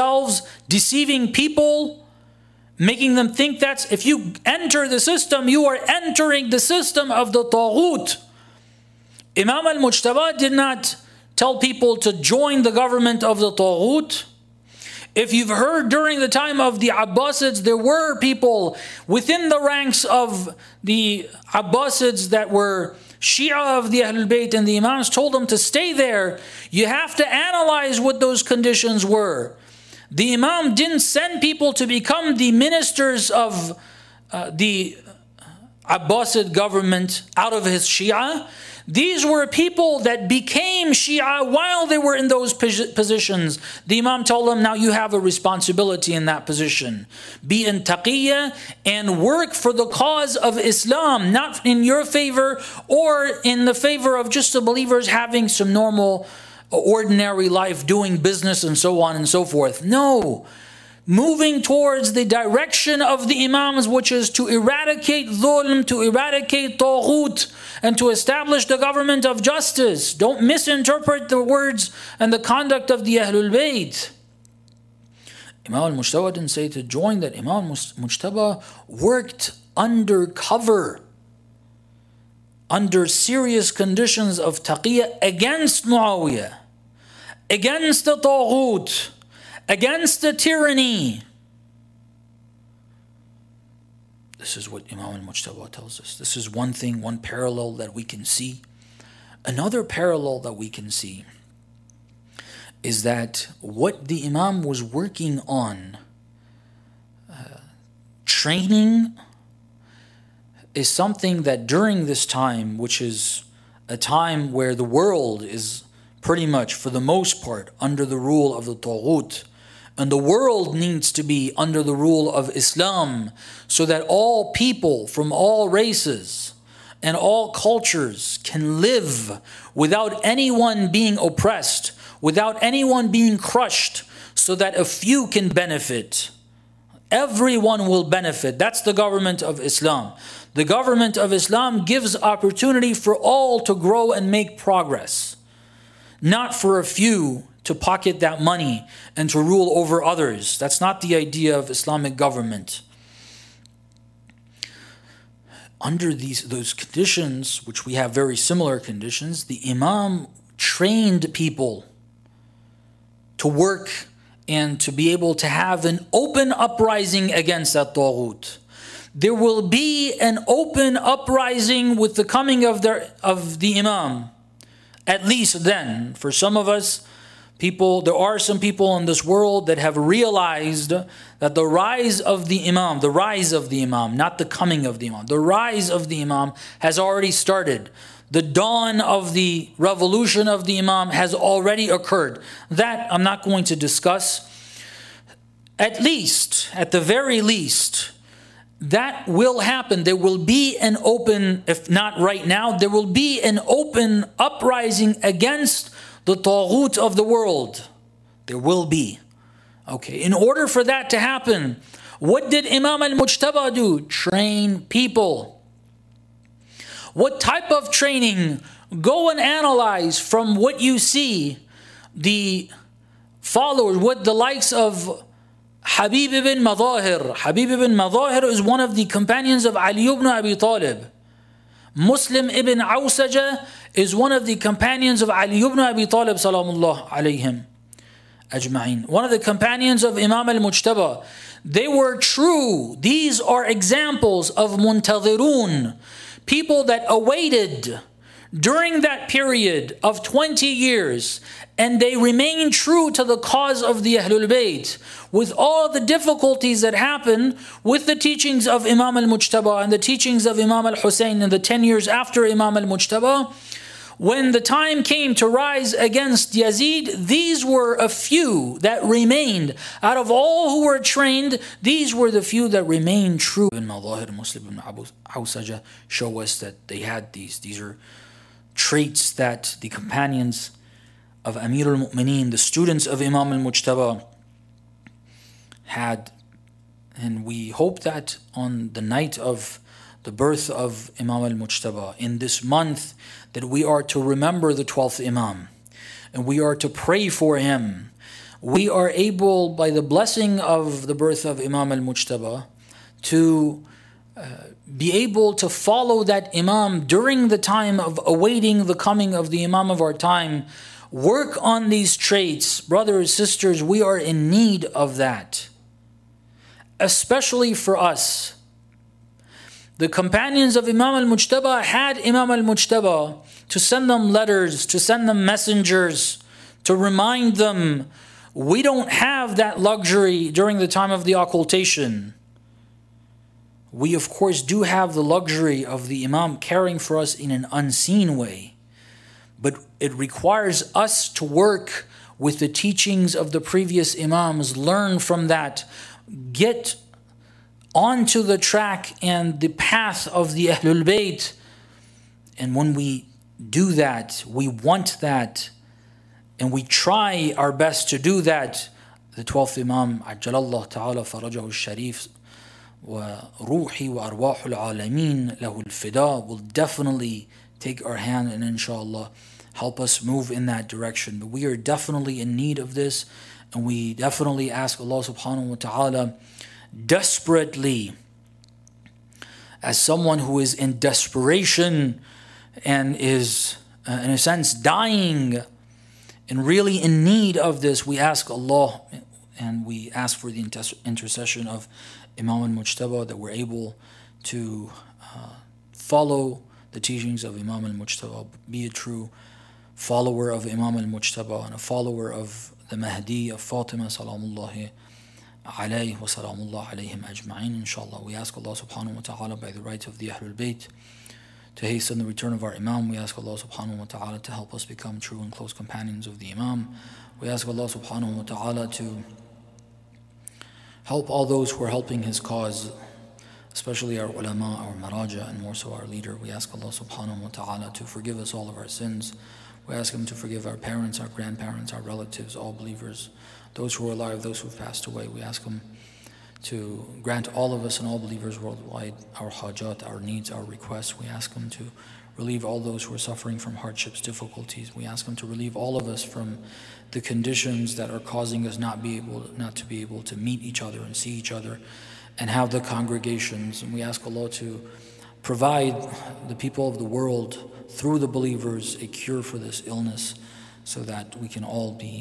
people, making them think that if you enter the system, you are entering the system of the taghut. Imam al-Mujtaba did not tell people to join the government of the taghut. If you've heard during the time of the Abbasids, there were people within the ranks of the Abbasids that were Shia of the Ahlul Bayt, and the Imams told them to stay there. You have to analyze what those conditions were. The Imam didn't send people to become the ministers of the Abbasid government out of his Shia. These were people that became Shia while they were in those positions. The Imam told them, now you have a responsibility in that position. Be in taqiyya and work for the cause of Islam, not in your favor or in the favor of just the believers having some normal, ordinary life, doing business and so on and so forth. No. Moving towards the direction of the Imams, which is to eradicate dhulm, to eradicate taghut, and to establish the government of justice. Don't misinterpret the words and the conduct of the Ahlul Bayt. Imam al-Mujtaba didn't say to join that. Imam al-Mujtaba worked undercover, under serious conditions of taqiyya against Muawiyah, against the taghut, against the tyranny. This is what Imam al-Mujtaba tells us. This is one thing, one parallel that we can see. Another parallel that we can see is that what the Imam was working on, training, is something that during this time, which is a time where the world is pretty much, for the most part, under the rule of the taghut, and the world needs to be under the rule of Islam, so that all people from all races and all cultures can live without anyone being oppressed, without anyone being crushed so that a few can benefit. Everyone will benefit. That's the government of Islam. The government of Islam gives opportunity for all to grow and make progress, not for a few to pocket that money and to rule over others. That's not the idea of Islamic government. Under those conditions, which we have very similar conditions, the Imam trained people to work and to be able to have an open uprising against that Taghut. There will be an open uprising with the coming of the Imam. At least then, for some of us, there are some people in this world that have realized that the rise of the Imam, not the coming of the Imam, the rise of the Imam has already started. The dawn of the revolution of the Imam has already occurred. That I'm not going to discuss. At the very least, that will happen. There will be an open, if not right now, there will be an open uprising against the Taghut of the world. There will be. Okay, in order for that to happen, what did Imam al-Mujtaba do? Train people. What type of training? Go and analyze from what you see the followers, what the likes of Habib ibn Madahir. Habib ibn Madahir is one of the companions of Ali ibn Abi Talib. Muslim ibn Awsaja is one of the companions of Ali ibn Abi Talib salamullah alayhim ajma'in. One of the companions of Imam al-Mujtaba. They were true. These are examples of muntadhirun, people that awaited during that period of 20 years, and they remained true to the cause of the Ahlul Bayt, with all the difficulties that happened with the teachings of Imam al-Mujtaba and the teachings of Imam al-Hussein in the 10 years after Imam al-Mujtaba. When the time came to rise against Yazid, these were a few that remained. Out of all who were trained, these were the few that remained true. Ibn Madahir, Muslim ibn Awsaja show us that they had these. These are traits that the companions of Amir al-Mu'mineen, the students of Imam al-Mujtaba, had. And we hope that on the night of the birth of Imam al-Mujtaba, in this month, that we are to remember the 12th Imam, and we are to pray for him. We are able, by the blessing of the birth of Imam al-Mujtaba, to be able to follow that Imam during the time of awaiting the coming of the Imam of our time. Work on these traits. Brothers, sisters, we are in need of that. Especially for us. The companions of Imam al-Mujtaba had Imam al-Mujtaba to send them letters, to send them messengers, to remind them. We don't have that luxury during the time of the occultation. We, of course, do have the luxury of the Imam caring for us in an unseen way. But it requires us to work with the teachings of the previous Imams, learn from that, get onto the track and the path of the Ahlul Bayt. And when we do that, we want that, and we try our best to do that, the 12th Imam, Ajjalallah Ta'ala Farajahu al-Sharif, wa Ruhi wa Arwahul Alameen Lahul Fida, will definitely take our hand and inshallah help us move in that direction. But we are definitely in need of this, and we definitely ask Allah subhanahu wa ta'ala desperately, as someone who is in desperation and is in a sense dying and really in need of this, we ask Allah and we ask for the intercession of Imam al-Mujtaba that we're able to follow the teachings of Imam al-Mujtaba, be a true follower of Imam al-Mujtaba and a follower of the Mahdi of Fatima salamullahi alayhi wa salamullah alayhim ajma'in. Inshallah, we ask Allah subhanahu wa ta'ala by the right of the Ahlul Bayt to hasten the return of our Imam. We ask Allah subhanahu wa ta'ala to help us become true and close companions of the Imam. We ask Allah subhanahu wa ta'ala to help all those who are helping his cause, especially our ulama, our maraja, and more so our leader. We ask Allah subhanahu wa ta'ala to forgive us all of our sins. We ask Him to forgive our parents, our grandparents, our relatives, all believers, those who are alive, those who have passed away. We ask Him to grant all of us and all believers worldwide our hajat, our needs, our requests. We ask Him to relieve all those who are suffering from hardships, difficulties. We ask Him to relieve all of us from the conditions that are causing us not to be able to meet each other and see each other and have the congregations. And we ask Allah to provide the people of the world, through the believers, a cure for this illness so that we can all be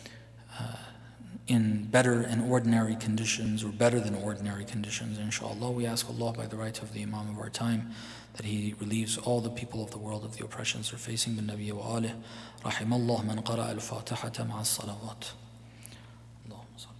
in better and ordinary conditions, or better than ordinary conditions, inshallah. We ask Allah by the right of the Imam of our time that He relieves all the people of the world of the oppressions they're facing. Bin Nabi wa alih. Rahimallah man qara al-Fatihata ma'a as-salawat. Allahumma salli.